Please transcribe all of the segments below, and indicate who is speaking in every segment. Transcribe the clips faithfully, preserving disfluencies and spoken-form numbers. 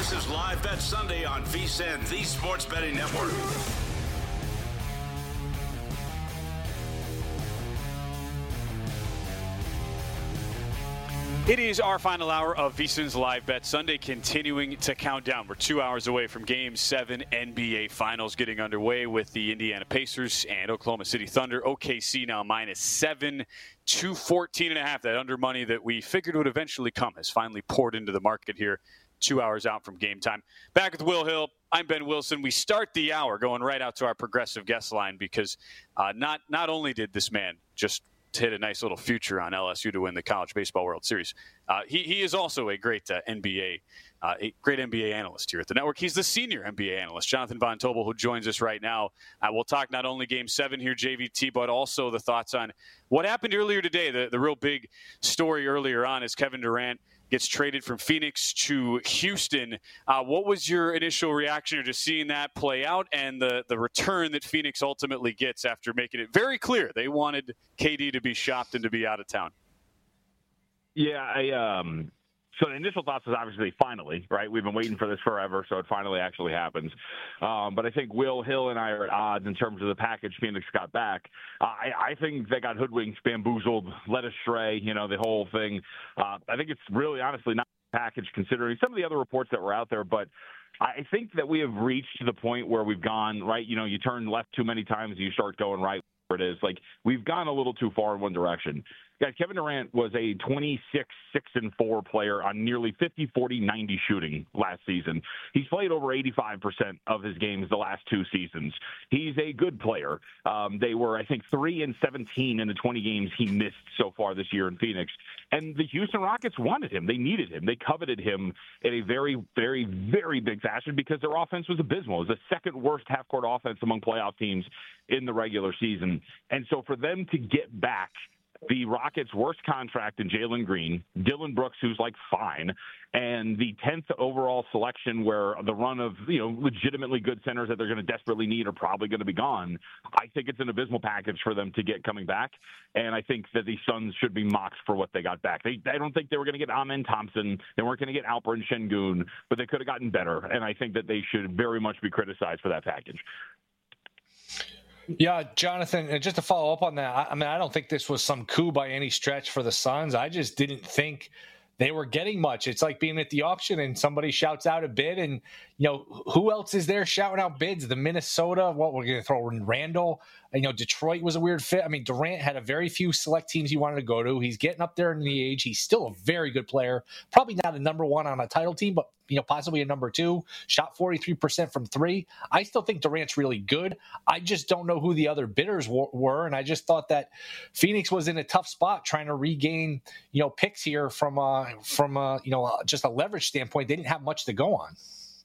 Speaker 1: This is Live Bet Sunday on V S I N, the Sports Betting Network.
Speaker 2: It is our final hour of VSiN's Live Bet Sunday, continuing to count down. We're two hours away from Game seven N B A Finals getting underway with the Indiana Pacers and Oklahoma City Thunder. O K C now minus seven, two fourteen and a half. That under money that we figured would eventually come has finally poured into the market here two hours out from game time. Back with Will Hill. I'm Ben Wilson. We start the hour going right out to our progressive guest line because uh, not not only did this man just to hit a nice little future on L S U to win the College Baseball World Series. Uh, he, he is also a great uh, N B A, uh, a great N B A analyst here at the network. He's the senior N B A analyst, Jonathan Von Tobel, who joins us right now. Uh, we'll talk not only Game seven here, J V T, but also the thoughts on what happened earlier today. The, the real big story earlier on is Kevin Durant gets traded from Phoenix to Houston. Uh, what was your initial reaction to just seeing that play out and the, the return that Phoenix ultimately gets after making it very clear they wanted K D to be shopped and to be out of town?
Speaker 3: Yeah, I um, so the initial thoughts was obviously finally, right? We've been waiting for this forever, so it finally actually happens. Um, but I think Will Hill and I are at odds in terms of the package Phoenix got back. Uh, I, I think they got hoodwinked, bamboozled, led astray, you know, the whole thing. Uh, I think it's really honestly not a package considering some of the other reports that were out there, but I think that we have reached to the point where we've gone, right, you know, you turn left too many times and you start going right where it is. Like, we've gone a little too far in one direction. Guys, Kevin Durant was a twenty-six, six and four player on nearly fifty, forty, ninety shooting last season. He's played over eighty-five percent of his games the last two seasons. He's a good player. Um, they were, I think, three and seventeen in the twenty games he missed so far this year in Phoenix. And the Houston Rockets wanted him. They needed him. They coveted him in a very, very, very big fashion because their offense was abysmal. It was the second worst half-court offense among playoff teams in the regular season. And so for them to get back the Rockets' worst contract in Jalen Green, Dylan Brooks, who's like fine, and the tenth overall selection where the run of, you know, legitimately good centers that they're going to desperately need are probably going to be gone. I think it's an abysmal package for them to get coming back, and I think that the Suns should be mocked for what they got back. They, I don't think they were going to get Amen Thompson. They weren't going to get Alperen Şengün, but they could have gotten better, and I think that they should very much be criticized for that package.
Speaker 4: Yeah, Jonathan, just to follow up on that, I mean, I don't think this was some coup by any stretch for the Suns. I just didn't think they were getting much. It's like being at the auction and somebody shouts out a bid, and, you know, who else is there shouting out bids? The Minnesota, what, we're going to throw in Randall. You know, Detroit was a weird fit. I mean, Durant had a very few select teams he wanted to go to. He's getting up there in the age. He's still a very good player. Probably not a number one on a title team, but, you know, possibly a number two. Shot forty-three percent from three. I still think Durant's really good. I just don't know who the other bidders w- were, and I just thought that Phoenix was in a tough spot trying to regain, you know, picks here from, uh, from uh, you know, uh, just a leverage standpoint. They didn't have much to go on.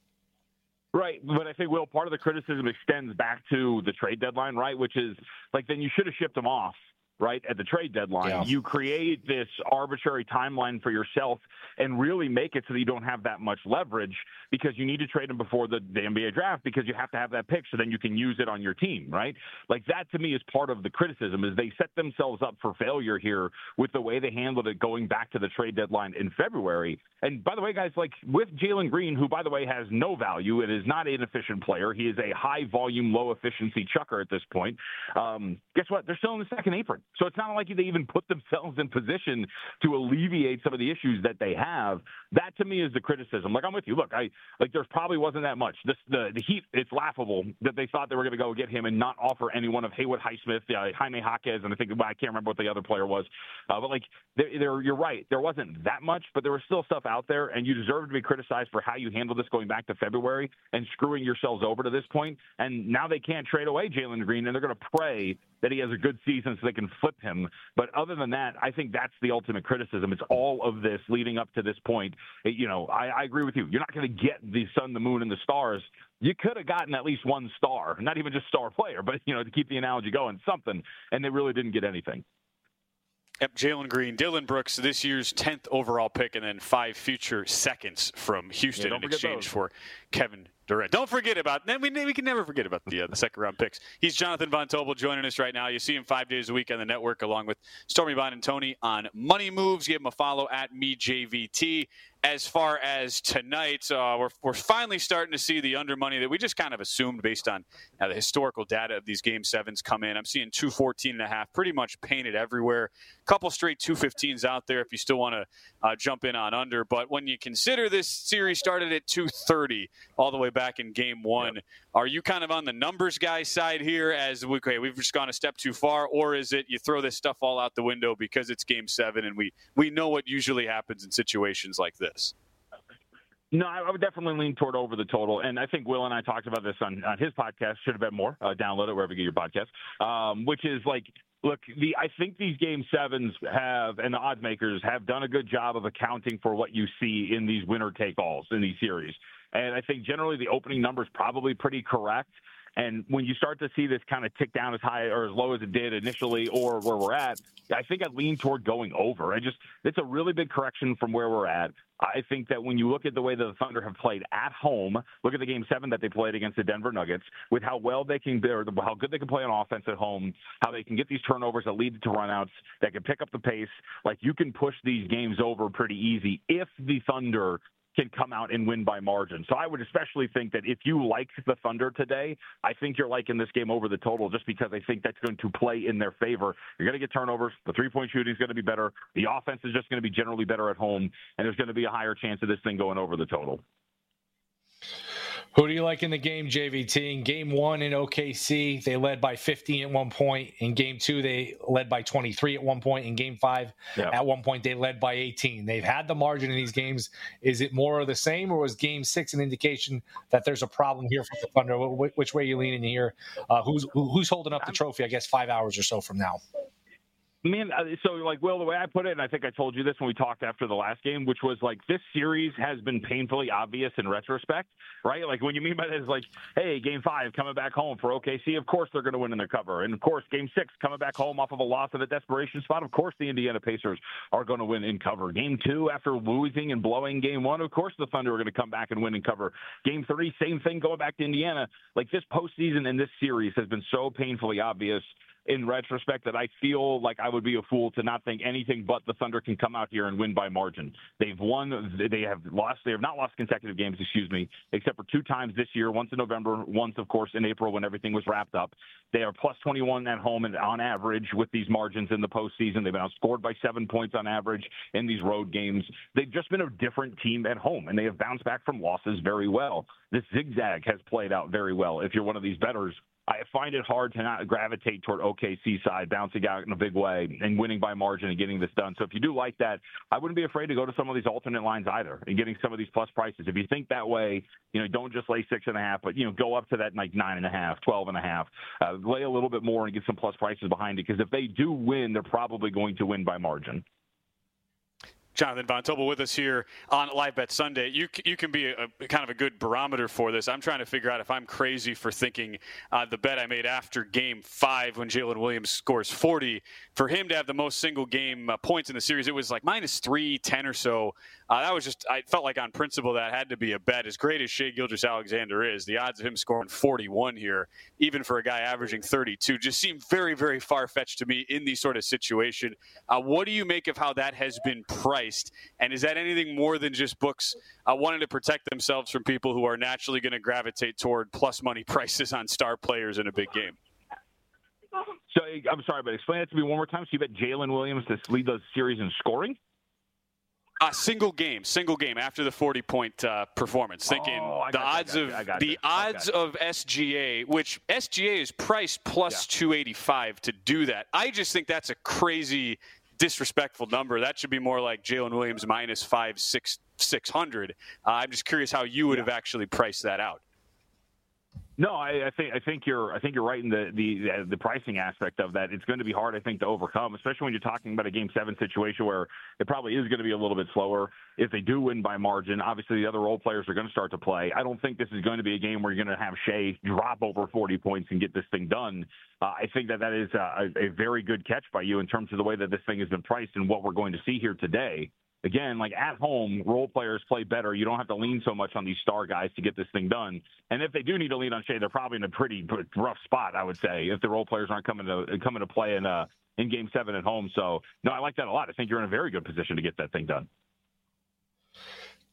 Speaker 3: Right, but I think, Will, part of the criticism extends back to the trade deadline, right, which is, like, then you should have shipped them off, right, at the trade deadline. Yeah. You create this arbitrary timeline for yourself and really make it so that you don't have that much leverage because you need to trade them before the, the N B A draft because you have to have that pick so then you can use it on your team, right? Like, that to me is part of the criticism is they set themselves up for failure here with the way they handled it going back to the trade deadline in February. And by the way, guys, like with Jalen Green, who, by the way, has no value, it is not an inefficient player. He is a high-volume, low-efficiency chucker at this point. Um, guess what? They're still in the second apron. So it's not like they even put themselves in position to alleviate some of the issues that they have. That, to me, is the criticism. Like, I'm with you. Look, I like there's probably wasn't that much. This, the, the Heat, it's laughable that they thought they were going to go get him and not offer any one of Haywood Highsmith, uh, Jaime Jaquez, and I think, well, I can't remember what the other player was. Uh, but, like, they're, they're, you're right. There wasn't that much, but there was still stuff out there, and you deserve to be criticized for how you handled this going back to February and screwing yourselves over to this point. And now they can't trade away Jalen Green, and they're going to pray that he has a good season so they can flip him. But other than that, I think that's the ultimate criticism. It's all of this leading up to this point. It, you know, I, I agree with you. You're not going to get the sun, the moon, and the stars. You could have gotten at least one star, not even just star player, but, you know, to keep the analogy going, something. And they really didn't get anything.
Speaker 2: Yep, Jalen Green, Dylan Brooks, this year's tenth overall pick, and then five future seconds from Houston
Speaker 3: yeah,
Speaker 2: in exchange
Speaker 3: those.
Speaker 2: for Kevin Durant. Don't forget about – we, we can never forget about the uh, the second-round picks. He's Jonathan Von Tobel joining us right now. You see him five days a week on the network along with Stormy Bond and Tony on Money Moves. Give him a follow at MeJVT. as far as tonight, uh, we're, we're finally starting to see the under money that we just kind of assumed based on uh, the historical data of these game sevens come in. I'm seeing two fourteen and a half pretty much painted everywhere. A couple straight two fifteens out there if you still want to uh, jump in on under. But when you consider this series started at two thirty all the way back in game one, yep. Are you kind of on the numbers guy side here as we, okay, we've just gone a step too far, or is it you throw this stuff all out the window because it's game seven and we, we know what usually happens in situations like this?
Speaker 3: No, I would definitely lean toward over the total. And I think Will and I talked about this on, on his podcast, Should Have Bet More. Uh, download it wherever you get your podcast, um, which is like, look, the I think these game sevens have, and the odds makers have done a good job of accounting for what you see in these winner-take-alls in these series. And I think generally the opening number is probably pretty correct. And when you start to see this kind of tick down as high or as low as it did initially or where we're at, I think I lean toward going over. I just, it's a really big correction from where we're at. I think that when you look at the way the Thunder have played at home, look at the game seven that they played against the Denver Nuggets, with how well they can, or how good they can play on offense at home, how they can get these turnovers that lead to runouts, that can pick up the pace. Like, you can push these games over pretty easy if the Thunder can come out and win by margin. So I would especially think that if you like the Thunder today, I think you're liking this game over the total, just because I think that's going to play in their favor. You're going to get turnovers. The three-point shooting is going to be better. The offense is just going to be generally better at home, and there's going to be a higher chance of this thing going over the total.
Speaker 4: Who do you like in the game, J V T? In game one in O K C, they led by fifteen at one point. In game two, they led by twenty-three at one point. In game five, yeah. At one point, they led by eighteen. They've had the margin in these games. Is it more of the same, or was game six an indication that there's a problem here for the Thunder? Which way are you leaning here? Uh, who's who's holding up the trophy, I guess, five hours or so from now?
Speaker 3: Man, so like, Will, the way I put it, and I think I told you this when we talked after the last game, which was like, this series has been painfully obvious in retrospect, right? Like, when you mean by that is like, hey, game five coming back home for O K C, of course they're going to win in their cover. And of course, game six coming back home off of a loss at a desperation spot, of course the Indiana Pacers are going to win in cover. Game two, after losing and blowing game one, of course the Thunder are going to come back and win in cover. Game three, same thing going back to Indiana. Like, this postseason and this series has been so painfully obvious in retrospect that I feel like I would be a fool to not think anything but the Thunder can come out here and win by margin. They've won, they have lost, they have not lost consecutive games, excuse me, except for two times this year, once in November, once, of course, in April when everything was wrapped up. They are plus twenty-one at home and on average with these margins in the postseason. They've been outscored by seven points on average in these road games. They've just been a different team at home, and they have bounced back from losses very well. This zigzag has played out very well. If you're one of these bettors, I find it hard to not gravitate toward O K C side, bouncing out in a big way and winning by margin and getting this done. So if you do like that, I wouldn't be afraid to go to some of these alternate lines either and getting some of these plus prices. If you think that way, you know, don't just lay six and a half, but, you know, go up to that like nine and a half, twelve and a half, uh, lay a little bit more and get some plus prices behind it. Because if they do win, they're probably going to win by margin.
Speaker 2: Jonathan Von Tobel with us here on Live Bet Sunday. You you can be a, a kind of a good barometer for this. I'm trying to figure out if I'm crazy for thinking uh, the bet I made after game five when Jalen Williams scores forty, for him to have the most single game uh, points in the series, it was like minus three ten or so. Uh, that was just, I felt like on principle that had to be a bet. As great as Shai Gilgeous-Alexander is, the odds of him scoring forty-one here, even for a guy averaging thirty-two, just seem very, very far-fetched to me in these sort of situation. Uh, what do you make of how that has been priced? And is that anything more than just books uh, wanting to protect themselves from people who are naturally going to gravitate toward plus money prices on star players in a big game?
Speaker 3: So I'm sorry, but explain it to me one more time. So you bet Jalen Williams to lead the series in scoring?
Speaker 2: A uh, single game, single game after the forty-point uh, performance. Thinking
Speaker 3: oh,
Speaker 2: the odds of the odds okay. of S G A, which S G A is priced plus yeah. two eighty-five to do that. I just think that's a crazy, disrespectful number. That should be more like Jalen Williams minus five, six, six hundred. Uh, I'm just curious how you would yeah. have actually priced that out.
Speaker 3: No, I, I think I think you're I think you're right in the, the the pricing aspect of that. It's going to be hard, I think, to overcome, especially when you're talking about a game seven situation where it probably is going to be a little bit slower. If they do win by margin, obviously the other role players are going to start to play. I don't think this is going to be a game where you're going to have Shai drop over forty points and get this thing done. Uh, I think that that is a, a very good catch by you in terms of the way that this thing has been priced and what we're going to see here today. Again, like at home, role players play better. You don't have to lean so much on these star guys to get this thing done. And if they do need to lean on Shai, they're probably in a pretty rough spot, I would say, if the role players aren't coming to coming to play in uh, in Game Seven at home. So, no, I like that a lot. I think you're in a very good position to get that thing done.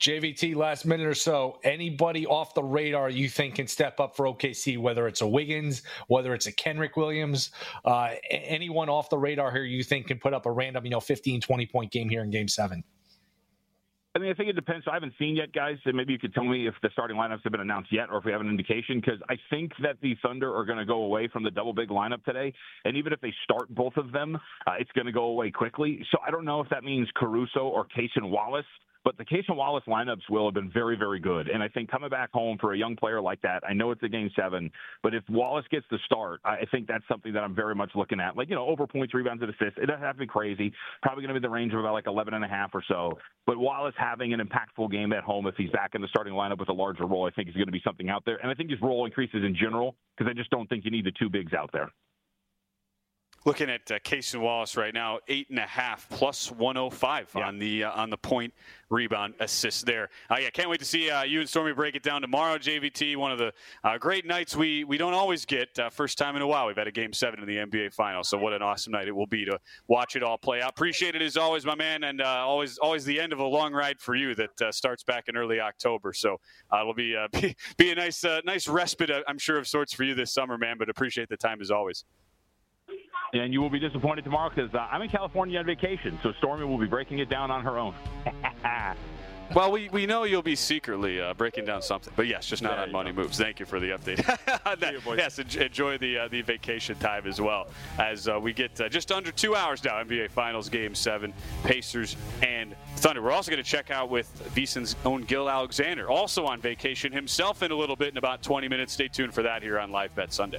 Speaker 4: J V T, last minute or so, anybody off the radar you think can step up for O K C, whether it's a Wiggins, whether it's a Kenrick Williams, uh, anyone off the radar here you think can put up a random, you know, fifteen, twenty-point game here in Game seven?
Speaker 3: I mean, I think it depends. So I haven't seen yet, guys. So maybe you could tell me if the starting lineups have been announced yet or if we have an indication, because I think that the Thunder are going to go away from the double big lineup today. And even if they start both of them, uh, it's going to go away quickly. So I don't know if that means Caruso or Cason Wallace. But the Cason Wallace lineups will have been very, very good. And I think coming back home for a young player like that, I know it's a game seven, but if Wallace gets the start, I think that's something that I'm very much looking at. Like, you know, over points, rebounds, and assists. It doesn't have to be crazy. Probably going to be the range of about like eleven and a half or so. But Wallace having an impactful game at home, if he's back in the starting lineup with a larger role, I think is going to be something out there. And I think his role increases in general because I just don't think you need the two bigs out there.
Speaker 2: Looking at uh, Cason Wallace right now, eight and a half plus one oh five yeah. on the uh, on the point, rebound, assist there. Uh, yeah, can't wait to see uh, you and Stormy break it down tomorrow. J V T, one of the uh, great nights we we don't always get. Uh, first time in a while we've had a game seven in the N B A Finals. So what an awesome night it will be to watch it all play out. Appreciate it as always, my man, and uh, always always the end of a long ride for you that uh, starts back in early October. So uh, it'll be uh, be, be a nice uh, nice respite, I'm sure, of sorts for you this summer, man. But appreciate the time as always.
Speaker 3: And you will be disappointed tomorrow because uh, I'm in California on vacation, so Stormy will be breaking it down on her own.
Speaker 2: Well, we, we know you'll be secretly uh, breaking down something, but yes, just not on Money Moves. Thank you for the update. that, you, yes, enjoy the uh, the vacation time as well as uh, we get uh, just under two hours now. N B A Finals Game Seven, Pacers and Thunder. We're also going to check out with VSiN's own Gil Alexander, also on vacation himself in a little bit in about twenty minutes. Stay tuned for that here on Live Bet Sunday.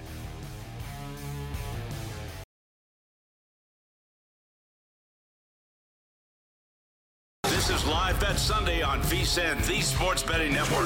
Speaker 1: This is Live Bet Sunday on VSiN, the Sports Betting Network.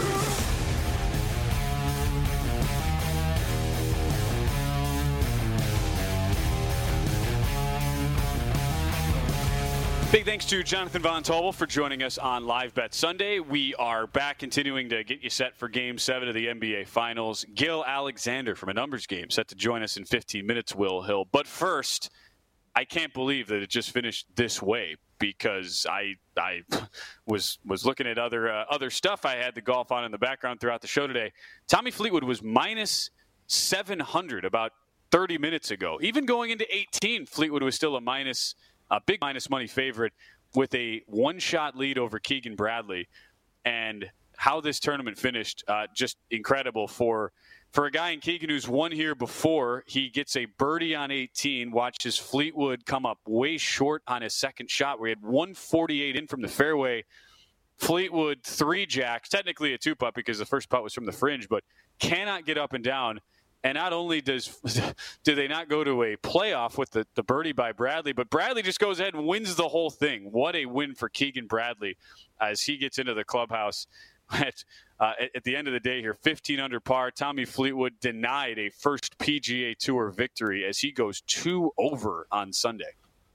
Speaker 2: Big thanks to Jonathan Von Tobel for joining us on Live Bet Sunday. We are back continuing to get you set for Game seven of the N B A Finals. Gil Alexander from A Numbers Game set to join us in fifteen minutes, Will Hill. But first, I can't believe that it just finished this way because I I was was looking at other uh, other stuff. I had the golf on in the background throughout the show today. Tommy Fleetwood was minus seven hundred about thirty minutes ago. Even going into eighteen, Fleetwood was still a minus, a big minus money favorite with a one-shot lead over Keegan Bradley. And how this tournament finished, uh, just incredible for For a guy in Keegan who's won here before. He gets a birdie on eighteen, watches Fleetwood come up way short on his second shot where he had one forty-eight in from the fairway. Fleetwood three jacks, technically a two putt because the first putt was from the fringe, but cannot get up and down. And not only does do they not go to a playoff with the, the birdie by Bradley, but Bradley just goes ahead and wins the whole thing. What a win for Keegan Bradley as he gets into the clubhouse. At, uh, at the end of the day here, fifteen under par. Tommy Fleetwood denied a first P G A Tour victory as he goes two over on Sunday.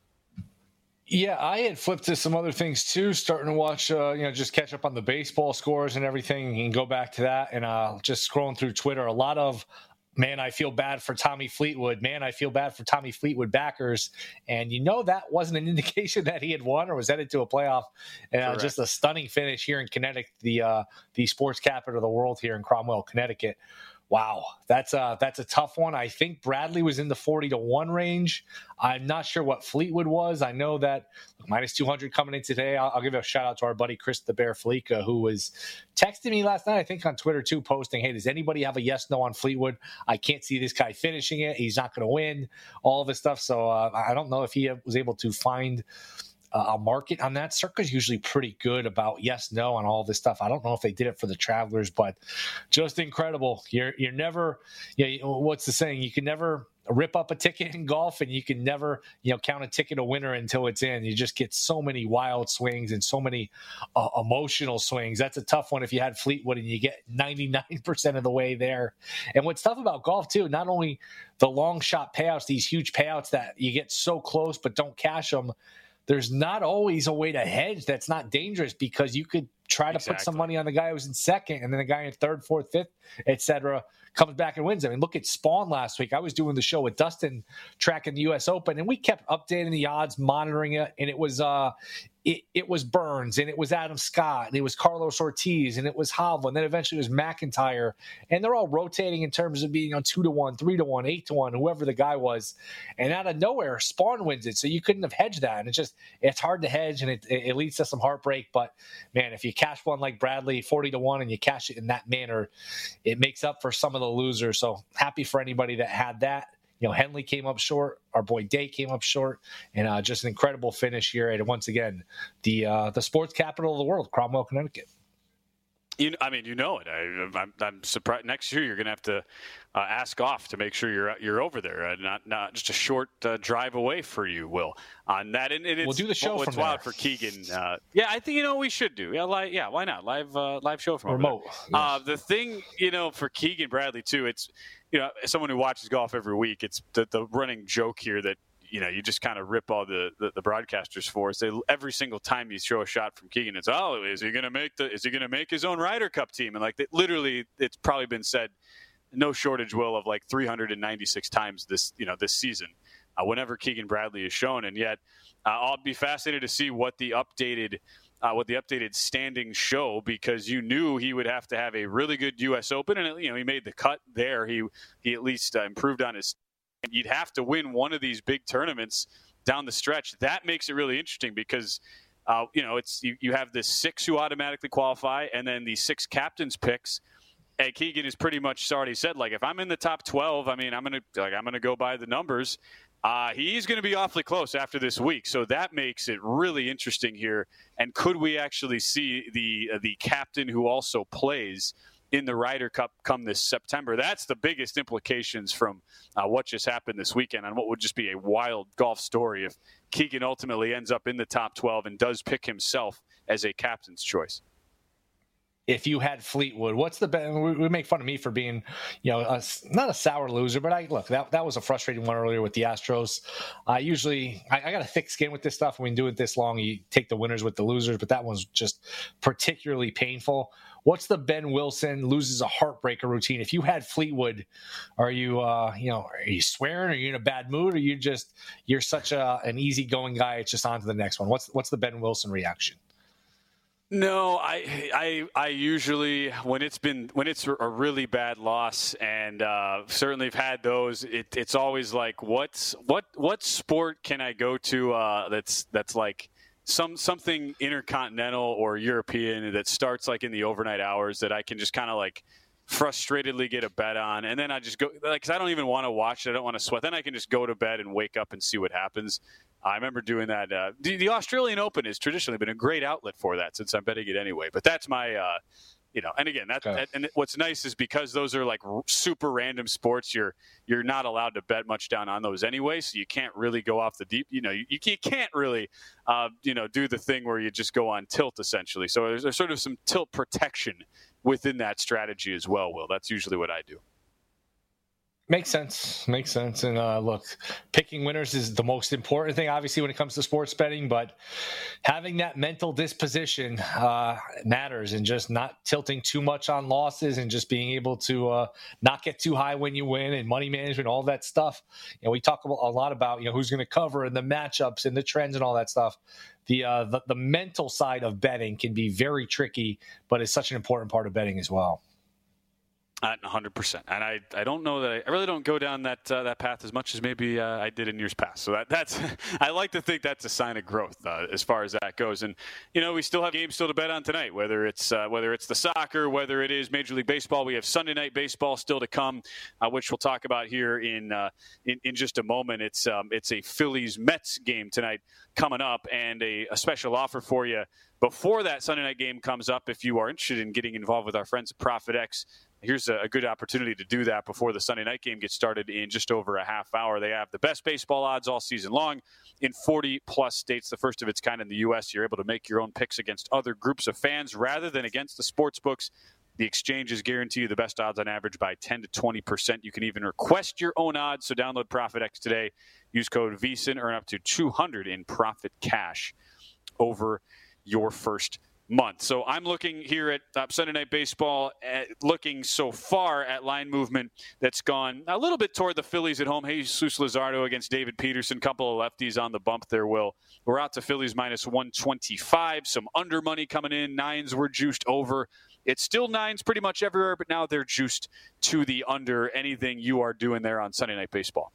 Speaker 4: Yeah, I had flipped to some other things too, starting to watch, uh, you know, just catch up on the baseball scores and everything and go back to that. And uh, just scrolling through Twitter, a lot of, man, I feel bad for Tommy Fleetwood. Man, I feel bad for Tommy Fleetwood backers. And you know that wasn't an indication that he had won or was headed to a playoff. And uh, just a stunning finish here in Connecticut, the uh, the sports capital of the world here in Cromwell, Connecticut. Wow, that's a, that's a tough one. I think Bradley was in the forty to one range. I'm not sure what Fleetwood was. I know that minus two hundred coming in today. I'll, I'll give a shout out to our buddy Chris the Bear Fleeka, who was texting me last night, I think on Twitter too, posting, hey, does anybody have a yes, no on Fleetwood? I can't see this guy finishing it. He's not going to win, all of this stuff. So uh, I don't know if he was able to find a market on that. Circa's usually pretty good about yes, no on all this stuff. I don't know if they did it for the Travelers, but just incredible. You're you're never, you know, what's the saying? You can never rip up a ticket in golf, and you can never, you know, count a ticket a winner until it's in. You just get so many wild swings and so many uh, emotional swings. That's a tough one if you had Fleetwood and you get ninety-nine percent of the way there. And what's tough about golf too, not only the long shot payouts, these huge payouts that you get so close but don't cash them, there's not always a way to hedge that's not dangerous, because you could try to exactly. put some money on the guy who was in second, and then the guy in third, fourth, fifth, et cetera, comes back and wins. I mean, look at Spawn last week. I was doing the show with Dustin tracking the U S Open, and we kept updating the odds, monitoring it, and it was uh, it, it was Burns, and it was Adam Scott, and it was Carlos Ortiz, and it was Hovland, and then eventually it was McIntyre, and they're all rotating in terms of being on two to one, three to one, eight to one, whoever the guy was, and out of nowhere, Spawn wins it, so you couldn't have hedged that, and it's just it's hard to hedge, and it, it leads to some heartbreak. But man, if you cash one like Bradley, forty to one, and you cash it in that manner, it makes up for some of the losers. So happy for anybody that had that. You know, Henley came up short. Our boy Day came up short, and uh, just an incredible finish here. And once again, the uh, the sports capital of the world, Cromwell, Connecticut.
Speaker 2: You, I mean, you know it. I, I'm, I'm surprised. Next year, you're going to have to uh, ask off to make sure you're you're over there. Uh, not not just a short uh, drive away for you, Will. On that, and, and it's,
Speaker 4: we'll do the show
Speaker 2: what's
Speaker 4: from
Speaker 2: wild
Speaker 4: there.
Speaker 2: For Keegan. Uh, yeah, I think you know we should do. Yeah, li- yeah. Why not live uh, live show from
Speaker 4: remote?
Speaker 2: Yes.
Speaker 4: Uh,
Speaker 2: the thing, you know, for Keegan Bradley too. It's you know, as someone who watches golf every week, it's the, the running joke here that, you know, you just kind of rip all the, the, the broadcasters for us. They, every single time you throw a shot from Keegan, it's, oh, is he going to make the, is he going to make his own Ryder Cup team? And like, they, literally, it's probably been said, no shortage, Will, of like three hundred ninety-six times this, you know, this season, uh, whenever Keegan Bradley is shown. And yet, uh, I'll be fascinated to see what the updated, uh, what the updated standings show, because you knew he would have to have a really good U S Open, and you know, he made the cut there. He he at least uh, improved on his. You'd have to win one of these big tournaments down the stretch. That makes it really interesting because, uh, you know, it's you, you have the six who automatically qualify, and then the six captains picks. And Keegan has pretty much already said, like, if I'm in the top twelve, I mean, I'm gonna like I'm gonna go by the numbers. Uh, he's going to be awfully close after this week, so that makes it really interesting here. And could we actually see the uh, the captain who also plays in the Ryder Cup come this September? That's the biggest implications from uh, what just happened this weekend, and what would just be a wild golf story if Keegan ultimately ends up in the top twelve and does pick himself as a captain's choice.
Speaker 4: If you had Fleetwood, what's the best? We make fun of me for being, you know, a, not a sour loser, but I look, that that was a frustrating one earlier with the Astros. I usually, I, I got a thick skin with this stuff. When you do it this long, you take the winners with the losers, but that one's just particularly painful. What's the Ben Wilson loses a heartbreaker routine? If you had Fleetwood, are you, uh, you know, are you swearing? Are you in a bad mood? Or you just, you're such a an easygoing guy? It's just on to the next one. What's what's the Ben Wilson reaction?
Speaker 2: No, I, I, I usually when it's been when it's a really bad loss, and uh, certainly have had those. It, it's always like, what's what what sport can I go to uh, that's that's like some something intercontinental or European that starts like in the overnight hours that I can just kind of like frustratedly get a bet on, and then I just go like, 'cause I don't even want to watch it. I don't want to sweat. Then I can just go to bed and wake up and see what happens. I remember doing that. Uh, the, the Australian Open has traditionally been a great outlet for that, since I'm betting it anyway. But that's my, uh, you know, and again, that,
Speaker 4: okay.
Speaker 2: that and what's nice is because those are like r- super random sports, you're you're not allowed to bet much down on those anyway, so you can't really go off the deep. You know, you, you can't really, uh, you know, do the thing where you just go on tilt essentially. So there's, there's sort of some tilt protection within that strategy as well. Will, that's usually what I do.
Speaker 4: Makes sense. Makes sense. And uh, look, picking winners is the most important thing, obviously, when it comes to sports betting. But having that mental disposition uh, matters, and just not tilting too much on losses, and just being able to uh, not get too high when you win, and money management, all that stuff. You know, we talk a lot about, you know, who's going to cover and the matchups and the trends and all that stuff. The, uh, the the mental side of betting can be very tricky, but it's such an important part of betting as well.
Speaker 2: Uh, one hundred percent. And I, I don't know that I, I really don't go down that uh, that path as much as maybe uh, I did in years past. So that that's I like to think that's a sign of growth uh, as far as that goes. And you know, we still have games still to bet on tonight, whether it's uh, whether it's the soccer, whether it is Major League Baseball. We have Sunday Night Baseball still to come, uh, which we'll talk about here in uh, in, in just a moment. It's um, it's a Phillies Mets game tonight coming up, and a, a special offer for you before that Sunday night game comes up. If you are interested in getting involved with our friends at ProfitX, here's a good opportunity to do that before the Sunday night game gets started in just over a half hour. They have the best baseball odds all season long in forty plus states, the first of its kind in the U S. You're able to make your own picks against other groups of fans rather than against the sports books. The exchanges guarantee you the best odds on average by ten to twenty percent. You can even request your own odds. So download ProfitX today. Use code V S I N. Earn up to two hundred in profit cash over your first month. So I'm looking here at uh, Sunday Night Baseball, at, looking so far at line movement that's gone a little bit toward the Phillies at home. Jesus Luzardo against David Peterson, couple of lefties on the bump there, Will. We're out to Phillies minus one twenty-five. Some under money coming in. Nines were juiced over. It's still nines pretty much everywhere, but now they're juiced to the under. Anything you are doing there on Sunday Night Baseball?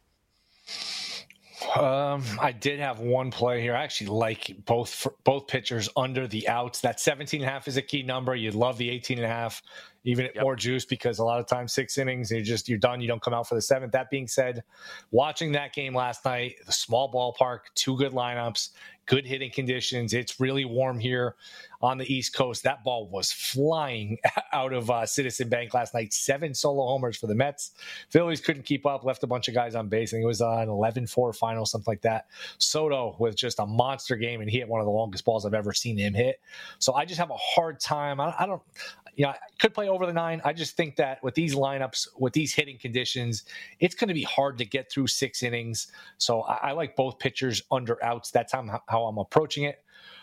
Speaker 4: Um, I did have one play here. I actually like both both pitchers under the outs. That seventeen and a half is a key number. You'd love the eighteen and a half, even at yep. more juice, because a lot of times six innings, you're just you're done. You don't come out for the seventh. That being said, watching that game last night, the small ballpark, two good lineups, good hitting conditions. It's really warm here on the East Coast. That ball was flying out of uh, Citizen Bank last night. Seven solo homers for the Mets. Phillies couldn't keep up, left a bunch of guys on base. I think it was uh, an eleven four final, something like that. Soto with just a monster game, and he hit one of the longest balls I've ever seen him hit. So I just have a hard time. I, I don't, you know, I could play over the nine. I just think that with these lineups, with these hitting conditions, it's going to be hard to get through six innings. So I, I like both pitchers under outs. That's how, how I'm approaching it.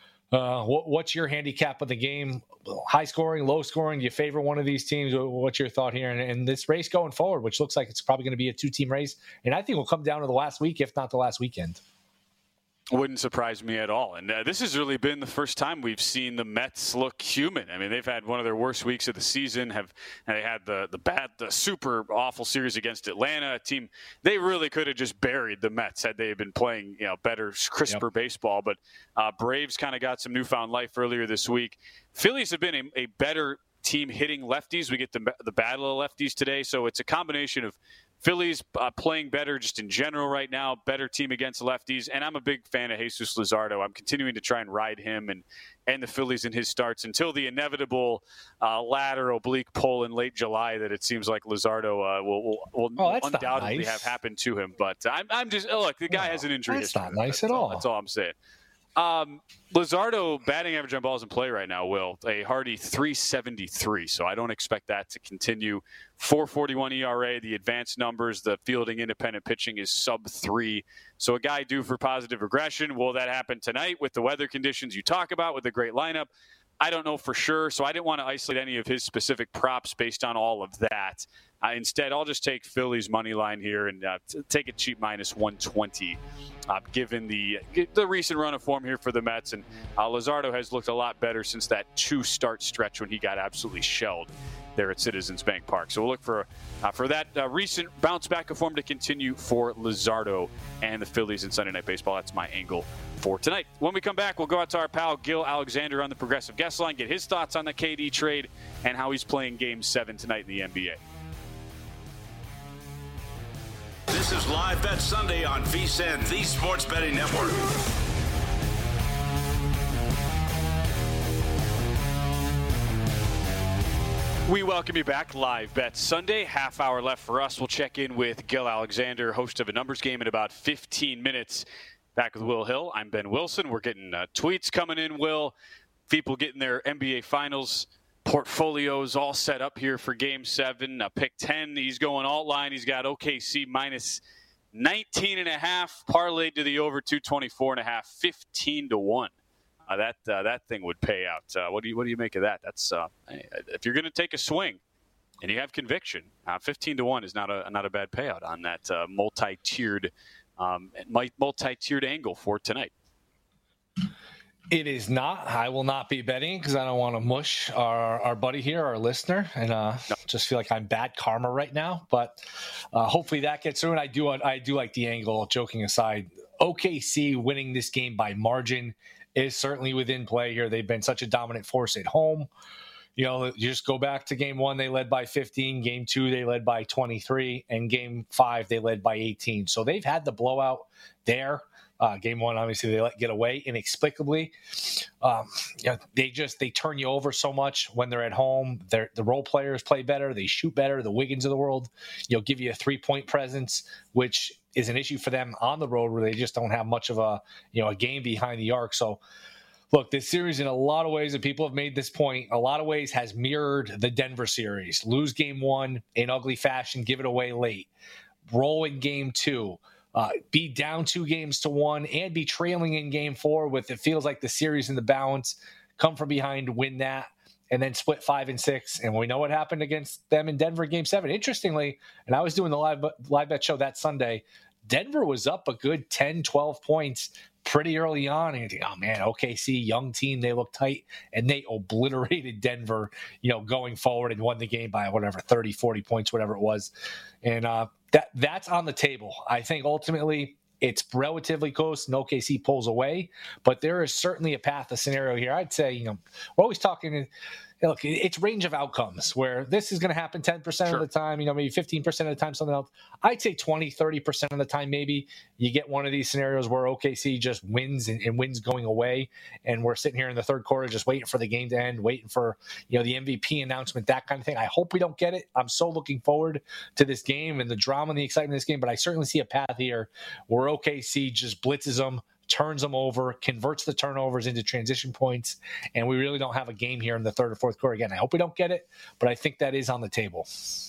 Speaker 4: Uh, what, what's your handicap of the game? High scoring, low scoring? Do you favor one of these teams? What's your thought here? And, and this race going forward, which looks like it's probably going to be a two-team race, and I think will come down to the last week, if not the last weekend.
Speaker 2: Wouldn't surprise me at all. And uh, this has really been the first time we've seen the Mets look human. I mean, they've had one of their worst weeks of the season. Have they had the the bad, the super awful series against Atlanta, a team they really could have just buried the Mets had they been playing, you know, better, crisper yep. baseball. But uh, Braves kind of got some newfound life earlier this week. Phillies have been a, a better team hitting lefties. We get the the battle of lefties today, so it's a combination of Phillies uh, playing better just in general right now, better team against lefties, and I'm a big fan of Jesus Luzardo. I'm continuing to try and ride him and, and the Phillies in his starts until the inevitable uh, ladder oblique pull in late July that it seems like Luzardo uh, will, will, will
Speaker 4: oh,
Speaker 2: undoubtedly
Speaker 4: nice.
Speaker 2: have happened to him. But I'm, I'm just oh, look, the guy
Speaker 4: no,
Speaker 2: has an injury
Speaker 4: that's
Speaker 2: history.
Speaker 4: That's not nice
Speaker 2: that's
Speaker 4: at all.
Speaker 2: all. That's all I'm saying. Um, Luzardo batting average on balls in play right now, Will, a hearty three seventy-three. So I don't expect that to continue. four forty-one E R A, the advanced numbers, the fielding independent pitching is sub three. So a guy due for positive regression. Will that happen tonight with the weather conditions you talk about with a great lineup? I don't know for sure. So I didn't want to isolate any of his specific props based on all of that. Uh, instead, I'll just take Philly's money line here and uh, t- take a cheap minus one twenty, uh, given the the recent run of form here for the Mets. And uh, Luzardo has looked a lot better since that two-start stretch when he got absolutely shelled there at Citizens Bank Park. So we'll look for uh, for that uh, recent bounce back of form to continue for Luzardo and the Phillies in Sunday Night Baseball. That's my angle for tonight. When we come back, we'll go out to our pal Gil Alexander on the Progressive Guest Line, get his thoughts on the K D trade and how he's playing Game seven tonight in the N B A.
Speaker 1: This is Live Bet Sunday on VSiN, the Sports Betting Network.
Speaker 2: We welcome you back. Live Bet Sunday. Half hour left for us. We'll check in with Gil Alexander, host of a numbers game, in about fifteen minutes. Back with Will Hill. I'm Ben Wilson. We're getting uh, tweets coming in, Will. People getting their N B A Finals portfolios all set up here for Game seven. Uh, pick ten. He's going alt line. He's got O K C minus nineteen and a half, parlayed to the over two twenty-four and a half, fifteen to one. Uh, that uh, that thing would pay out. Uh, what do you what do you make of that? That's uh, if you're going to take a swing and you have conviction, uh, fifteen to one is not a not a bad payout on that uh, multi-tiered um, multi-tiered angle for tonight.
Speaker 4: It is not. I will not be betting because I don't want to mush our, our buddy here, our listener, and uh, no. just feel like I'm bad karma right now. But uh, hopefully that gets through. And I do I do like the angle. Joking aside, O K C winning this game by margin is certainly within play here. They've been such a dominant force at home. You know, you just go back to game one, they led by fifteen. Game two, they led by twenty-three. And game five, they led by eighteen. So they've had the blowout there. Uh, game one, obviously, they let get away inexplicably. Um, you know, they just they turn you over so much when they're at home. They're, the role players play better. They shoot better. The Wiggins of the world, you know, give you a three-point presence, which is an issue for them on the road where they just don't have much of a, you know, a game behind the arc. So, look, this series in a lot of ways, and people have made this point, a lot of ways has mirrored the Denver series. Lose game one in ugly fashion, give it away late. Roll in game two. Uh, be down two games to one and be trailing in game four with it feels like the series in the balance. come from behind, win that, and then split five and six. And we know what happened against them in Denver game seven. Interestingly, and I was doing the live live bet show that Sunday, Denver was up a good ten, twelve points pretty early on. And you think, oh man, O K C, young team, they look tight. And they obliterated Denver, you know, going forward and won the game by whatever, thirty, forty points, whatever it was. And uh, that that's on the table. I think ultimately it's relatively close and O K C pulls away, but there is certainly a path, a scenario here. I'd say, you know, we're always talking, look, it's range of outcomes where this is going to happen ten percent sure. of the time, you know, maybe fifteen percent of the time, something else. I'd say twenty, thirty percent of the time, maybe you get one of these scenarios where O K C just wins and, and wins going away. And we're sitting here in the third quarter, just waiting for the game to end, waiting for, you know, the M V P announcement, that kind of thing. I hope we don't get it. I'm so looking forward to this game and the drama and the excitement of this game, but I certainly see a path here where O K C just blitzes them, turns them over, converts the turnovers into transition points, and we really don't have a game here in the third or fourth quarter. Again, I hope we don't get it, but I think that is on the table.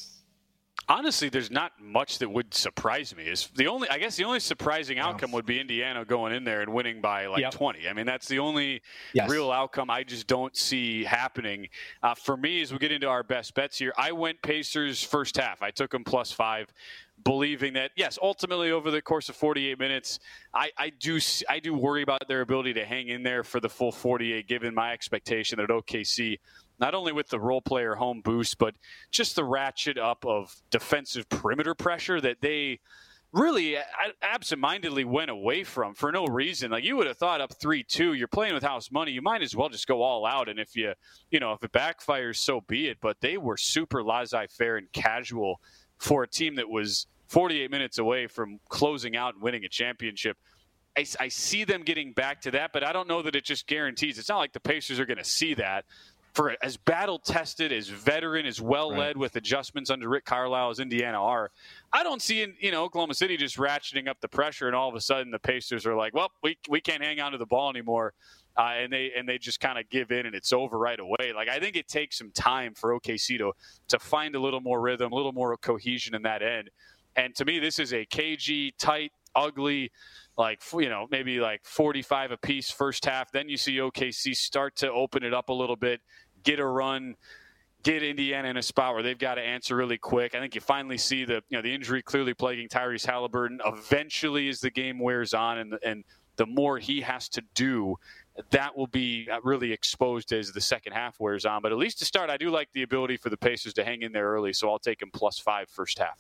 Speaker 2: Honestly, there's not much that would surprise me. Is the only, I guess, the only surprising outcome would be Indiana going in there and winning by like yep. twenty. I mean, that's the only yes. real outcome I just don't see happening. Uh, for me, as we get into our best bets here, I went Pacers first half. I took them plus five, believing that yes, ultimately over the course of forty-eight minutes, I, I do I do worry about their ability to hang in there for the full forty-eight, given my expectation that O K C, not only with the role player home boost, but just the ratchet up of defensive perimeter pressure that they really absentmindedly went away from for no reason. Like you would have thought up three two, you're playing with house money, you might as well just go all out. And if you, you know, if it backfires, so be it. But they were super laissez-faire and casual for a team that was forty-eight minutes away from closing out and winning a championship. I, I see them getting back to that, but I don't know that it just guarantees. It's not like the Pacers are going to see that. For as battle-tested, as veteran, as well-led right. with adjustments under Rick Carlisle as Indiana are, I don't see, you know, Oklahoma City just ratcheting up the pressure, and all of a sudden the Pacers are like, well, we we can't hang on to the ball anymore, uh, and they and they just kind of give in, and it's over right away. Like I think it takes some time for O K C to to find a little more rhythm, a little more cohesion in that end. And to me, this is a cagey, tight, ugly, like, you know, maybe like forty-five apiece first half. Then you see O K C start to open it up a little bit, get a run, get Indiana in a spot where they've got to answer really quick. I think you finally see the, you know, the injury clearly plaguing Tyrese Halliburton. Eventually, as the game wears on and and the more he has to do, that will be really exposed as the second half wears on. But at least to start, I do like the ability for the Pacers to hang in there early, so I'll take him plus five first half.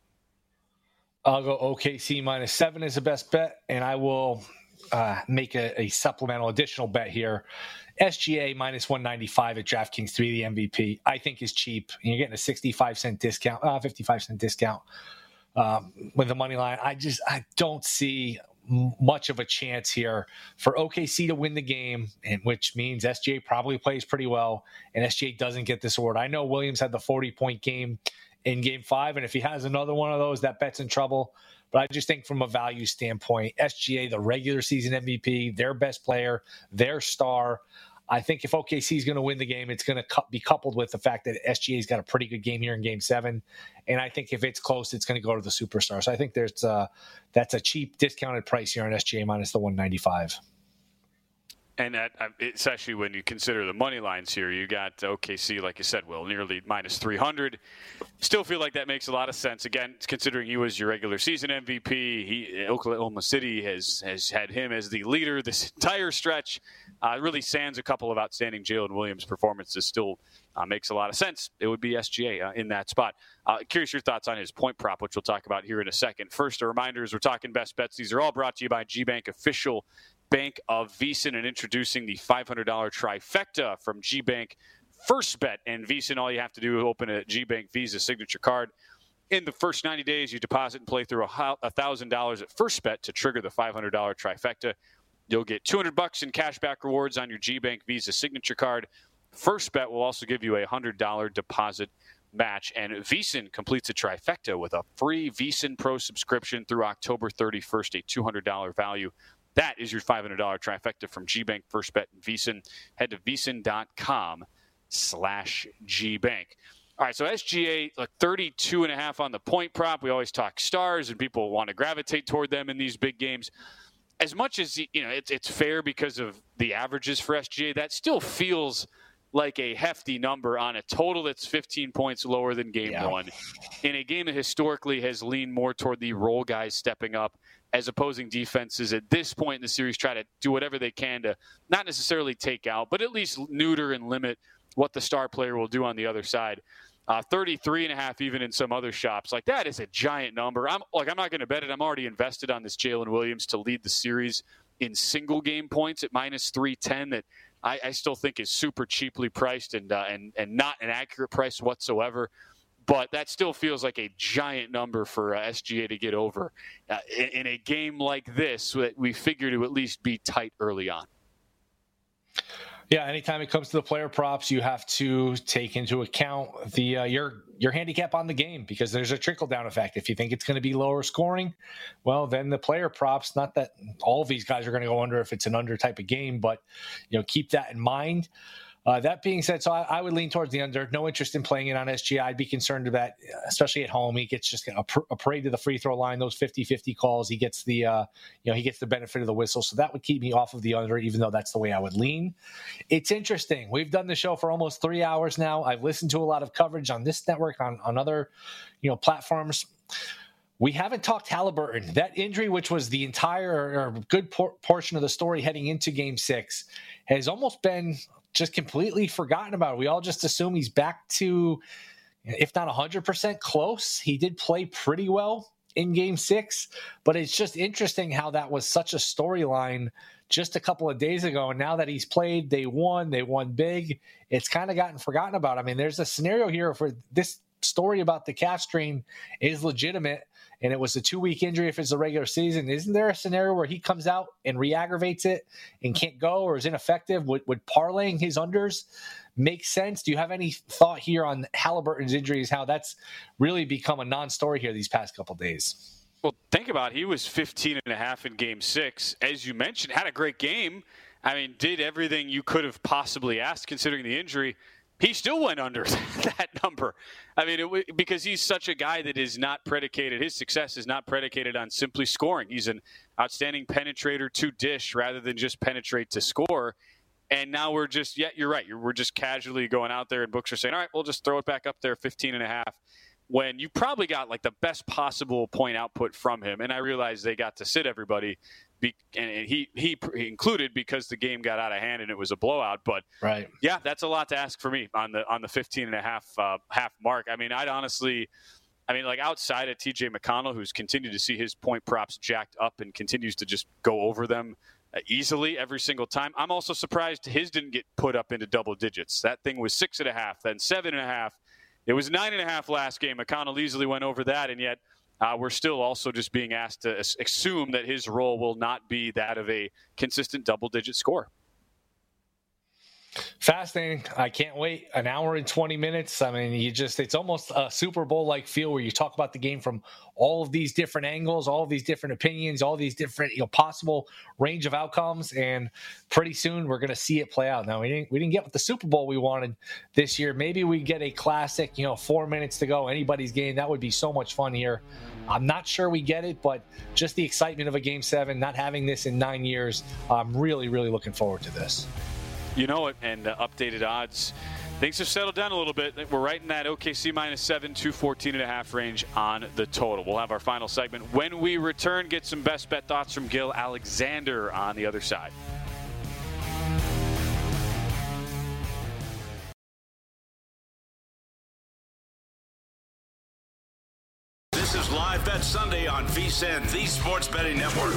Speaker 4: I'll go O K C minus seven is the best bet, and I will uh, make a, a supplemental additional bet here. S G A minus one ninety-five at DraftKings three, the M V P, I think is cheap. And you're getting a sixty-five cent discount, uh, fifty-five cent discount um, with the money line. I just I don't see much of a chance here for O K C to win the game, and which means S G A probably plays pretty well, and S G A doesn't get this award. I know Williams had the forty-point game in game five, and if he has another one of those, that bet's in trouble. But I just think from a value standpoint, S G A, the regular season M V P, their best player, their star. I think if O K C is going to win the game, it's going to be coupled with the fact that S G A's got a pretty good game here in game seven. And I think if it's close, it's going to go to the superstar. So I think there's uh, that's a cheap discounted price here on S G A minus the one ninety-five.
Speaker 2: And that, especially when you consider the money lines here, you got O K C, like you said, Will, nearly minus three hundred. Still feel like that makes a lot of sense. Again, considering he was your regular season M V P, he, Oklahoma City has, has had him as the leader this entire stretch. Uh, really sans a couple of outstanding Jalen Williams performances. Still uh, makes a lot of sense. It would be S G A uh, in that spot. Uh, curious your thoughts on his point prop, which we'll talk about here in a second. First, a reminder as we're talking best bets, these are all brought to you by G-Bank, official bank of VSiN, and introducing the five hundred dollars trifecta from G-Bank First Bet. And VSiN, all you have to do is open a G-Bank Visa signature card. In the first ninety days, you deposit and play through one thousand dollars at First Bet to trigger the five hundred dollars trifecta. You'll get two hundred bucks in cashback rewards on your G-Bank Visa signature card. First Bet will also give you a one hundred dollars deposit match. And VSiN completes a trifecta with a free VSiN Pro subscription through October thirty-first, a two hundred dollars value. That is your five hundred dollars trifecta from G-Bank, First Bet, and VSiN. Head to VSiN.com slash G-Bank. All right, so S G A, like thirty-two and a half on the point prop. We always talk stars, and people want to gravitate toward them in these big games. as much as, you know, it's, it's fair because of the averages for S G A, that still feels like a hefty number on a total that's fifteen points lower than game yeah. one in a game that historically has leaned more toward the role guys stepping up as opposing defenses at this point in the series try to do whatever they can to not necessarily take out, but at least neuter and limit what the star player will do on the other side. Uh, thirty-three and a half even in some other shops. Like, that is a giant number. I'm like, I'm not going to bet it. I'm already invested on this Jalen Williams to lead the series in single game points at minus three ten that I, I still think is super cheaply priced and uh, and and not an accurate price whatsoever. But that still feels like a giant number for uh, S G A to get over uh, in, in a game like this that we figure to at least be tight early on.
Speaker 4: Yeah, anytime it comes to the player props, you have to take into account the uh, your your handicap on the game, because there's a trickle down effect. If you think it's going to be lower scoring, well, then the player props. Not that all of these guys are going to go under if it's an under type of game, but you know, keep that in mind. Uh, that being said, so I, I would lean towards the under. No interest in playing it on S G A. I'd be concerned about, especially at home. He gets just a, a parade to the free throw line, those fifty-fifty calls. He gets the, uh, you know, he gets the benefit of the whistle. So that would keep me off of the under, even though that's the way I would lean. It's interesting. We've done the show for almost three hours now. I've listened to a lot of coverage on this network, on, on other, you know, platforms. We haven't talked Halliburton. That injury, which was the entire or good por- portion of the story heading into Game Six, has almost been just completely forgotten about. We all just assume he's back to, if not one hundred percent close. He did play pretty well in Game Six, but it's just interesting how that was such a storyline just a couple of days ago. And now that he's played, they won, they won big. It's kind of gotten forgotten about. I mean, there's a scenario here for this story about the calf strain is legitimate, and it was a two-week injury if it's a regular season. Isn't there a scenario where he comes out and re-aggravates it and can't go or is ineffective? Would, would parlaying his unders make sense? Do you have any thought here on Halliburton's injuries, how that's really become a non-story here these past couple of days?
Speaker 2: Well, think about it. He was fifteen and a half in Game Six. As you mentioned, had a great game. I mean, did everything you could have possibly asked considering the injury. He still went under that number. I mean, it, because he's such a guy that is not predicated. His success is not predicated on simply scoring. He's an outstanding penetrator to dish rather than just penetrate to score. And now we're just, yeah, you're right. You're, we're just casually going out there and books are saying, all right, we'll just throw it back up there, fifteen and a half. When you probably got like the best possible point output from him. And I realized they got to sit everybody, be, and he, he he included, because the game got out of hand and it was a blowout. But
Speaker 4: right,
Speaker 2: yeah, that's a lot to ask for me on the on the fifteen and a half uh, half mark. I mean, I'd honestly, I mean, like outside of T J McConnell, who's continued to see his point props jacked up and continues to just go over them uh, easily every single time. I'm also surprised his didn't get put up into double digits. That thing was six and a half, then seven and a half. It was nine and a half last game. McConnell easily went over that, and yet uh, we're still also just being asked to assume that his role will not be that of a consistent double-digit score.
Speaker 4: Fascinating. I can't wait. An hour and twenty minutes. I mean, you just, it's almost a Super Bowl-like feel where you talk about the game from all of these different angles, all of these different opinions, all these different, you know, possible range of outcomes. And pretty soon we're going to see it play out. Now, we didn't, we didn't get what the Super Bowl we wanted this year. Maybe we get a classic, you know, four minutes to go, anybody's game. That would be so much fun here. I'm not sure we get it, but just the excitement of a Game seven, not having this in nine years, I'm really, really looking forward to this.
Speaker 2: You know it, and uh, updated odds. Things have settled down a little bit. We're right in that O K C minus seven, two fourteen and a half range on the total. We'll have our final segment when we return. Get some best bet thoughts from Gil Alexander on the other side.
Speaker 1: This is Live Bet Sunday on VSiN, the Sports Betting Network.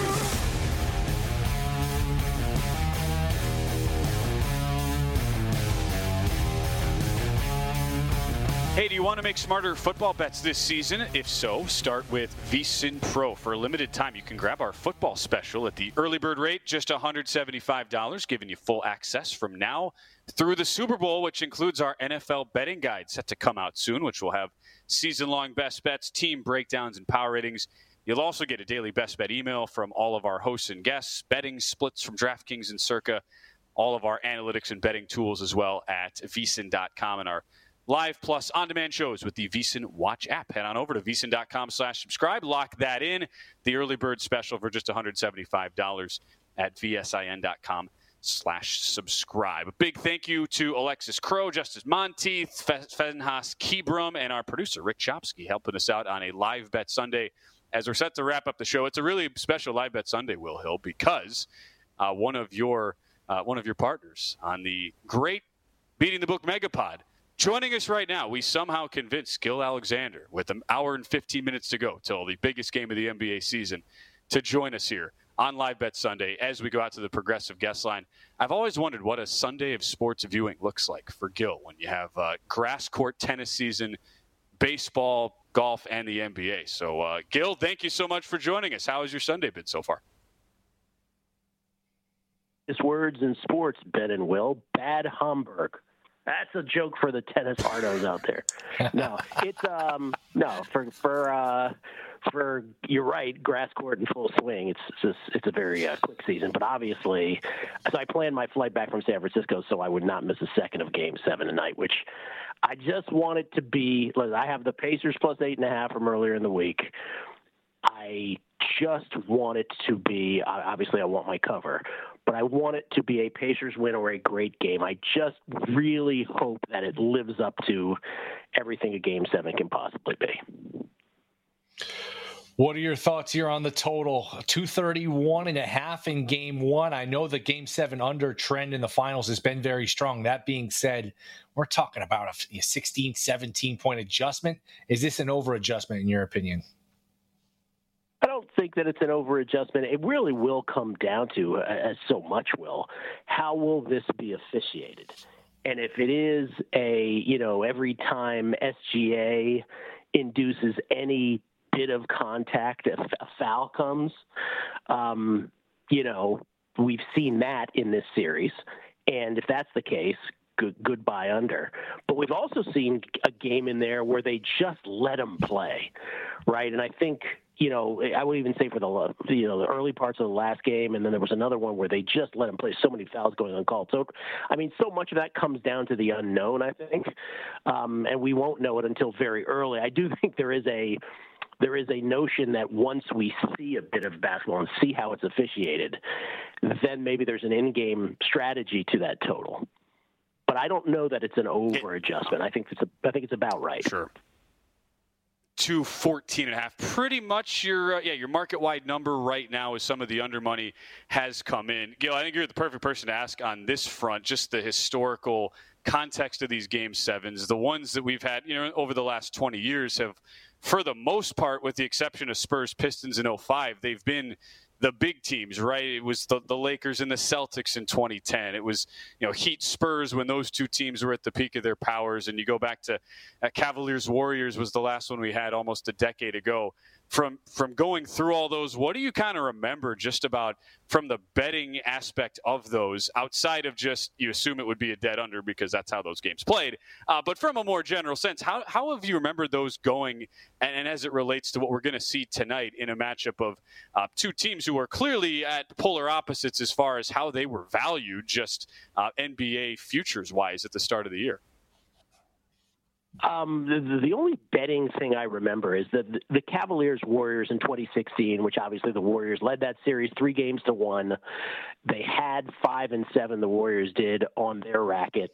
Speaker 2: Hey, do you want to make smarter football bets this season? If so, start with VSiN Pro. For a limited time, you can grab our football special at the early bird rate, just one hundred seventy-five dollars, giving you full access from now through the Super Bowl, which includes our N F L betting guide set to come out soon, which will have season-long best bets, team breakdowns, and power ratings. You'll also get a daily best bet email from all of our hosts and guests, betting splits from DraftKings and Circa, all of our analytics and betting tools as well at V S I N dot com, and our live plus on-demand shows with the VSiN Watch app. Head on over to VSiN.com slash subscribe. Lock that in. The early bird special for just one hundred seventy-five dollars at VSIN.com slash subscribe. A big thank you to Alexis Crow, Justice Monteith, Fenhas Kibram, and our producer, Rick Chopsky, helping us out on a Live Bet Sunday as we're set to wrap up the show. It's a really special Live Bet Sunday, Will Hill, because uh, one of your uh, one of your partners on the great Beating the Book Megapod joining us right now. We somehow convinced Gil Alexander with an hour and fifteen minutes to go till the biggest game of the N B A season to join us here on Live Bet Sunday as we go out to the Progressive guest line. I've always wondered what a Sunday of sports viewing looks like for Gil when you have uh, grass court tennis season, baseball, golf, and the N B A. So, uh, Gil, thank you so much for joining us. How has your Sunday been so far?
Speaker 5: His words in sports, Ben and Will. Bad Hamburg. That's a joke for the tennis hardos out there. No, it's um no for for uh, for you're right. Grass court in full swing. It's it's a, it's a very uh, quick season, but obviously, so I planned my flight back from San Francisco so I would not miss a second of Game Seven tonight, which I just want it to be. I have the Pacers plus eight and a half from earlier in the week. I just want it to be, obviously I want my cover, but I want it to be a Pacers win or a great game. I just really hope that it lives up to everything a Game seven can possibly be.
Speaker 4: What are your thoughts here on the total? two thirty-one and a half in game one. I know the game seven under trend in the finals has been very strong. That being said, we're talking about a sixteen, seventeen point adjustment. Is this an over adjustment in your opinion?
Speaker 5: I don't think that it's an over adjustment. It really will come down to, as so much will, how will this be officiated? And if it is a, you know, every time S G A induces any bit of contact, a, a foul comes, um, you know, we've seen that in this series. And if that's the case, good, goodbye under. But we've also seen a game in there where they just let them play, right? And I think, you know, I would even say for the, you know, the early parts of the last game, and then there was another one where they just let him play, so many fouls going uncalled. So, I mean, so much of that comes down to the unknown, I think, um, and we won't know it until very early. I do think there is a there is a notion that once we see a bit of basketball and see how it's officiated, then maybe there's an in-game strategy to that total. But I don't know that it's an over adjustment. I think it's a, I think it's about right.
Speaker 2: Sure. two fourteen and a half, pretty much your uh, yeah your market wide number right now as some of the under money has come in. Gil, I think you're the perfect person to ask on this front, just the historical context of these game sevens. The ones that we've had, you know, over the last twenty years have, for the most part, with the exception of Spurs Pistons in oh five, they've been the big teams, right? It was the, the Lakers and the Celtics in twenty ten. It was, you know, Heat Spurs when those two teams were at the peak of their powers. And you go back to uh, Cavaliers Warriors was the last one we had almost a decade ago. From from going through all those, what do you kind of remember just about from the betting aspect of those, outside of just you assume it would be a dead under because that's how those games played, uh, but from a more general sense, how how have you remembered those going, and, and as it relates to what we're going to see tonight in a matchup of uh, two teams who are clearly at polar opposites as far as how they were valued just uh, N B A futures-wise at the start of the year?
Speaker 5: Um, the, the only betting thing I remember is that the Cavaliers Warriors in twenty sixteen, which obviously the Warriors led that series three games to one. They had five and seven, the Warriors did, on their racket.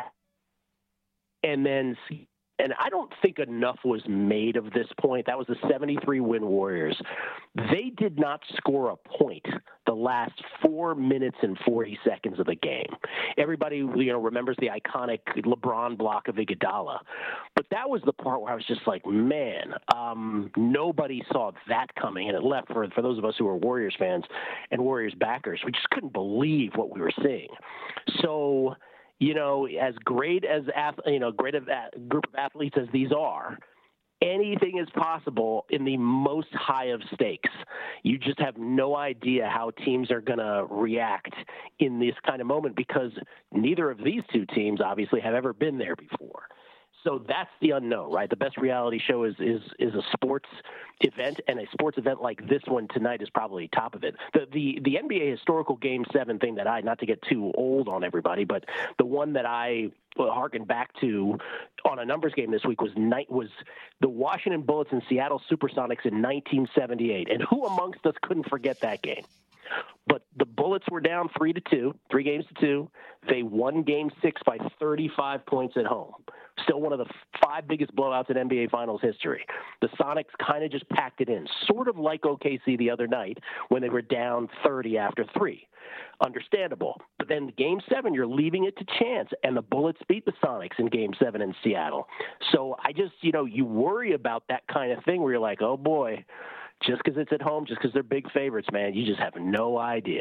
Speaker 5: And then, and I don't think enough was made of this point. That was the seventy-three win Warriors. They did not score a point the last four minutes and forty seconds of the game. Everybody, you know, remembers the iconic LeBron block of Iguodala. But that was the part where I was just like, man, um, nobody saw that coming. And it left, for, for those of us who are Warriors fans and Warriors backers, we just couldn't believe what we were seeing. So, you know, as great as, you know, great of a group of athletes as these are, anything is possible in the most high of stakes. You just have no idea how teams are going to react in this kind of moment because neither of these two teams obviously have ever been there before. So that's the unknown, right? The best reality show is is is a sports event, and a sports event like this one tonight is probably top of it. The the the N B A historical Game Seven thing that I, not to get too old on everybody, but the one that I harken back to on a numbers game this week was night was the Washington Bullets and Seattle Supersonics in nineteen seventy-eight. And who amongst us couldn't forget that game? But the Bullets were down three to two, three games to two. They won Game Six by thirty-five points at home. Still one of the five biggest blowouts in N B A Finals history. The Sonics kind of just packed it in, sort of like O K C the other night when they were down thirty after three. Understandable. But then Game Seven, you're leaving it to chance, and the Bullets beat the Sonics in Game Seven in Seattle. So I just, you know, you worry about that kind of thing where you're like, oh boy. Just because it's at home, just because they're big favorites, man, you just have no idea.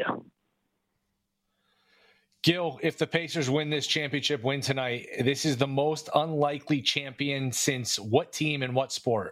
Speaker 4: Gil, if the Pacers win this championship win tonight, this is the most unlikely champion since what team and what sport?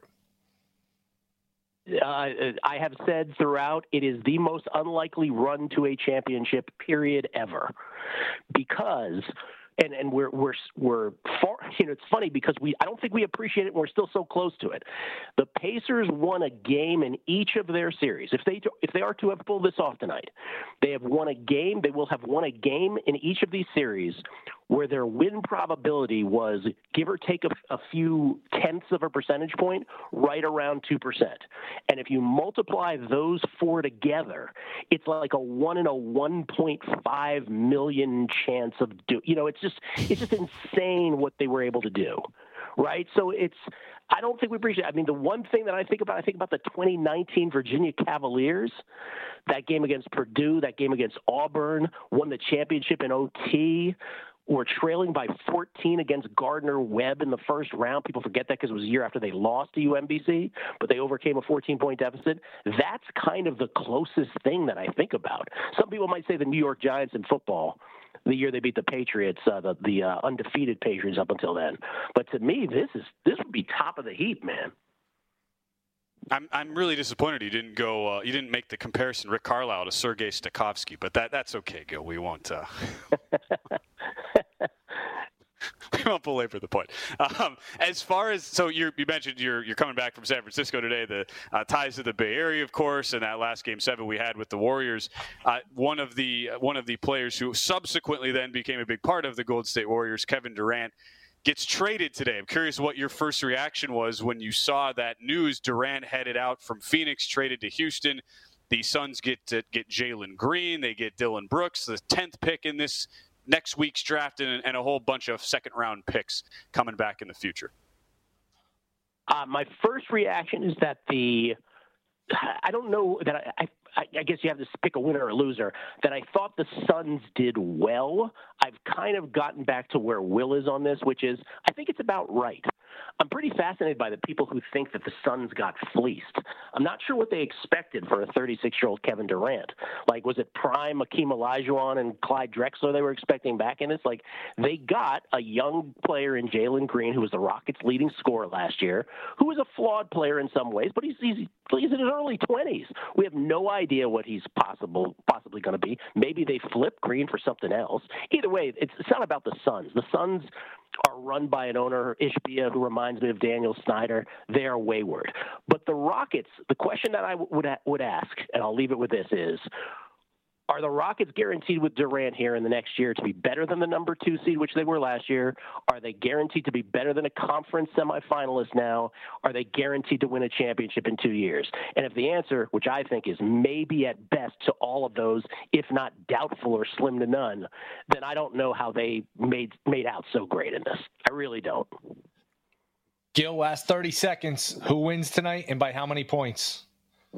Speaker 5: Uh, I have said throughout, it is the most unlikely run to a championship period ever, because. And and we're we're we're far, you know, it's funny because we I don't think we appreciate it and we're still so close to it. The Pacers won a game in each of their series. If they if they are to have pulled this off tonight, they have won a game. They will have won a game in each of these series where their win probability was, give or take a, a few tenths of a percentage point, right around two percent. And if you multiply those four together, it's like a one in a one point five million chance of do. You know, it's just it's just insane what they were able to do, right? So it's I don't think we appreciate it. I mean, the one thing that I think about, I think about the twenty nineteen Virginia Cavaliers, that game against Purdue, that game against Auburn, won the championship in O T. Were trailing by fourteen against Gardner-Webb in the first round. People forget that because it was a year after they lost to U M B C, but they overcame a fourteen-point deficit. That's kind of the closest thing that I think about. Some people might say the New York Giants in football, the year they beat the Patriots, uh, the, the uh, undefeated Patriots up until then. But to me, this is this would be top of the heap, man.
Speaker 2: I'm I'm really disappointed you didn't go. Uh, you didn't make the comparison Rick Carlisle to Sergei Stakhovsky, but that that's okay, Gil. We won't. Uh... we won't belabor the point. Um, as far as so you you mentioned you're you're coming back from San Francisco today. The uh, ties to the Bay Area, of course, and that last Game Seven we had with the Warriors. Uh, one of the one of the players who subsequently then became a big part of the Golden State Warriors, Kevin Durant, gets traded today. I'm curious what your first reaction was when you saw that news. Durant headed out from Phoenix, traded to Houston. The Suns get to get Jalen Green. They get Dillon Brooks, the tenth pick in this next week's draft, and, and a whole bunch of second-round picks coming back in the future.
Speaker 5: Uh, my first reaction is that the – I don't know that I, I I guess you have to pick a winner or a loser, that I thought the Suns did well. I've kind of gotten back to where Will is on this, which is I think it's about right. I'm pretty fascinated by the people who think that the Suns got fleeced. I'm not sure what they expected for a thirty-six-year-old Kevin Durant. Like, was it prime Akeem Olajuwon and Clyde Drexler they were expecting back in this? Like, they got a young player in Jalen Green, who was the Rockets' leading scorer last year, who was a flawed player in some ways, but he's he's, he's in his early twenties. We have no idea what he's possible possibly going to be. Maybe they flip Green for something else. Either way, it's, it's not about the Suns. The Suns are run by an owner, Ishbia, who reminds me of Daniel Snyder. They are wayward. But the Rockets, the question that I would would ask, and I'll leave it with this, is, are the Rockets guaranteed with Durant here in the next year to be better than the number two seed, which they were last year? Are they guaranteed to be better than a conference semifinalist now? Are they guaranteed to win a championship in two years? And if the answer, which I think is maybe at best to all of those, if not doubtful or slim to none, then I don't know how they made made out so great in this. I really don't.
Speaker 4: Gil, last thirty seconds. Who wins tonight and by how many points?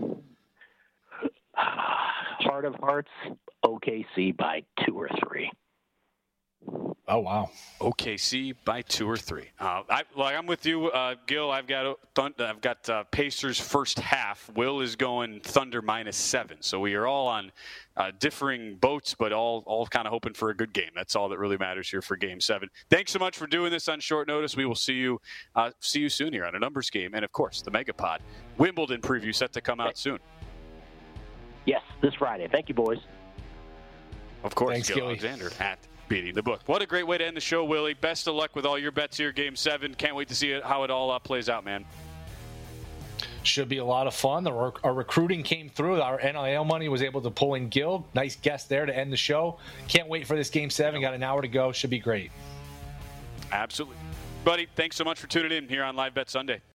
Speaker 5: Heart of hearts, O K C by two or three.
Speaker 4: Oh, wow.
Speaker 2: O K C by two or three. Uh, I, like I'm with you, uh, Gil. I've got I've got uh, Pacers first half. Will is going Thunder minus seven. So we are all on uh, differing boats, but all all kind of hoping for a good game. That's all that really matters here for Game Seven. Thanks so much for doing this on short notice. We will see you uh, see you soon here on a numbers game, and of course the Megapod Wimbledon preview set to come out soon.
Speaker 5: Yes, this Friday. Thank you, boys.
Speaker 2: Of course,
Speaker 4: Thanks,
Speaker 2: Gil Alexander at Beating the Book. What a great way to end the show, Willie. Best of luck with all your bets here, Game seven. Can't wait to see it, how it all uh, plays out, man.
Speaker 4: Should be a lot of fun. The, our recruiting came through. Our N I L money was able to pull in Gil. Nice guest there to end the show. Can't wait for this Game seven. Got an hour to go. Should be great.
Speaker 2: Absolutely. Buddy, thanks so much for tuning in here on Live Bet Sunday.